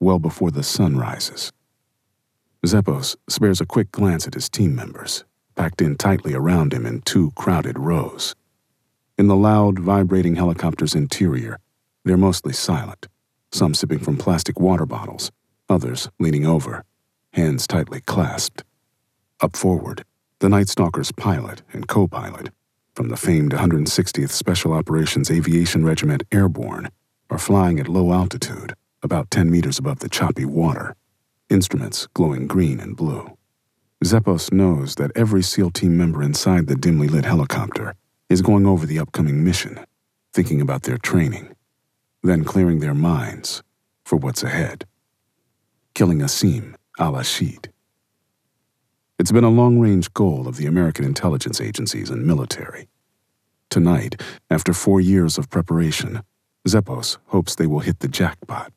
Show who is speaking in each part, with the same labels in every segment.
Speaker 1: well before the sun rises. Zeppos spares a quick glance at his team members, packed in tightly around him in two crowded rows. In the loud, vibrating helicopter's interior, they're mostly silent, some sipping from plastic water bottles, others leaning over, hands tightly clasped. Up forward, the Night Stalker's pilot and co-pilot, from the famed 160th Special Operations Aviation Regiment Airborne, are flying at low altitude, about 10 meters above the choppy water, instruments glowing green and blue. Zeppos knows that every SEAL team member inside the dimly lit helicopter is going over the upcoming mission, thinking about their training, then clearing their minds for what's ahead. Killing Asim al-Ashid. It's been a long-range goal of the American intelligence agencies and military. Tonight, after 4 years of preparation, Zeppos hopes they will hit the jackpot.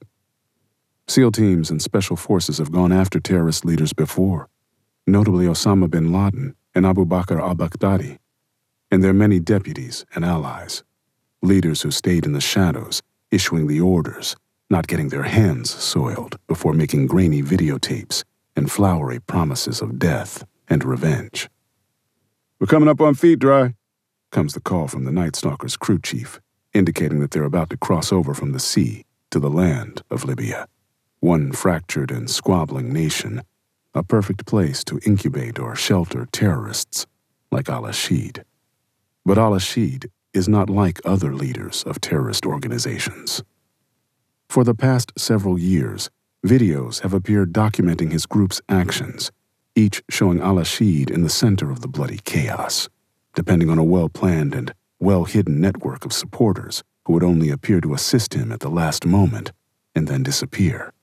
Speaker 1: SEAL teams and special forces have gone after terrorist leaders before, notably Osama bin Laden and Abu Bakr al-Baghdadi, and their many deputies and allies, leaders who stayed in the shadows, issuing the orders, not getting their hands soiled before making grainy videotapes and flowery promises of death and revenge. "We're coming up on feet, Dry," comes the call from the Night Stalker's crew chief, indicating that they're about to cross over from the sea to the land of Libya, one fractured and squabbling nation, a perfect place to incubate or shelter terrorists like al-Ashid. But al-Ashid is not like other leaders of terrorist organizations. For the past several years, videos have appeared documenting his group's actions, each showing al-Ashid in the center of the bloody chaos, depending on a well-planned and well-hidden network of supporters who would only appear to assist him at the last moment and then disappear.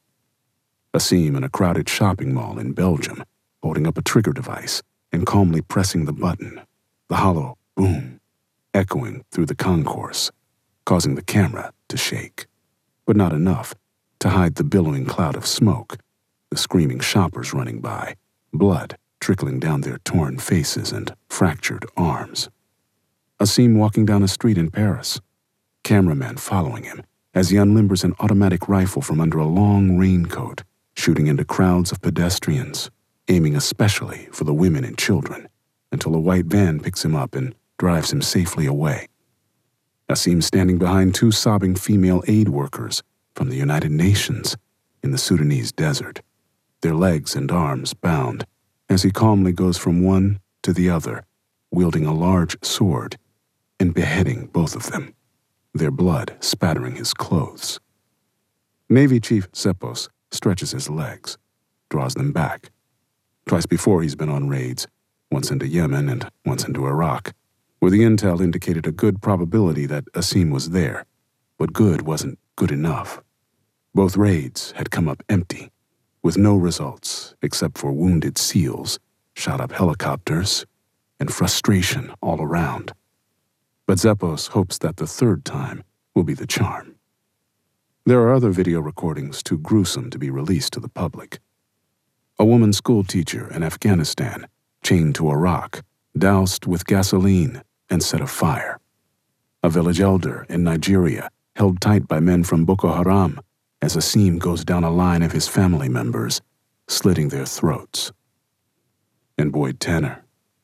Speaker 1: Asim in a crowded shopping mall in Belgium, holding up a trigger device and calmly pressing the button, the hollow boom echoing through the concourse, causing the camera to shake, but not enough to hide the billowing cloud of smoke, the screaming shoppers running by, blood trickling down their torn faces and fractured arms. Asim walking down a street in Paris, cameraman following him as he unlimbers an automatic rifle from under a long raincoat, shooting into crowds of pedestrians, aiming especially for the women and children, until a white van picks him up and drives him safely away. Asim standing behind two sobbing female aid workers from the United Nations in the Sudanese desert, their legs and arms bound, as he calmly goes from one to the other, wielding a large sword and beheading both of them, their blood spattering his clothes. Navy Chief Zeppos stretches his legs, draws them back. Twice before he's been on raids, once into Yemen and once into Iraq, where the intel indicated a good probability that Asim was there, but good wasn't good enough. Both raids had come up empty, with no results except for wounded SEALs, shot up helicopters, and frustration all around. But Zeppos hopes that the third time will be the charm. There are other video recordings too gruesome to be released to the public. A woman school teacher in Afghanistan, chained to a rock, doused with gasoline and set afire. A village elder in Nigeria, held tight by men from Boko Haram as Asim goes down a line of his family members, slitting their throats. And Boyd Tanner.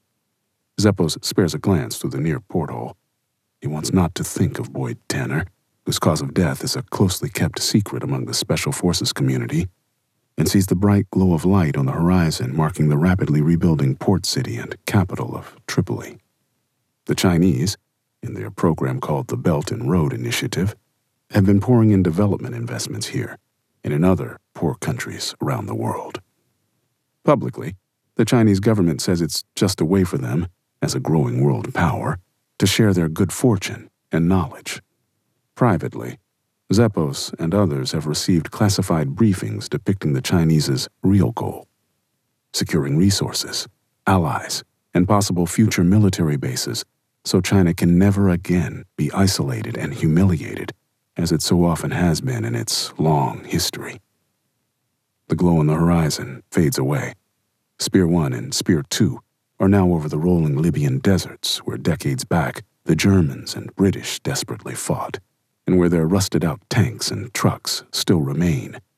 Speaker 1: Zeppos spares a glance through the near porthole. He wants not to think of Boyd Tanner, whose cause of death is a closely kept secret among the Special Forces community, and sees the bright glow of light on the horizon marking the rapidly rebuilding port city and capital of Tripoli. The Chinese, in their program called the Belt and Road Initiative, have been pouring in development investments here and in other poor countries around the world. Publicly, the Chinese government says it's just a way for them, as a growing world power, to share their good fortune and knowledge. Privately, Zeppos and others have received classified briefings depicting the Chinese's real goal: securing resources, allies, and possible future military bases so China can never again be isolated and humiliated as it so often has been in its long history. The glow on the horizon fades away. Spear 1 and Spear 2 are now over the rolling Libyan deserts where decades back the Germans and British desperately fought, and where their rusted-out tanks and trucks still remain,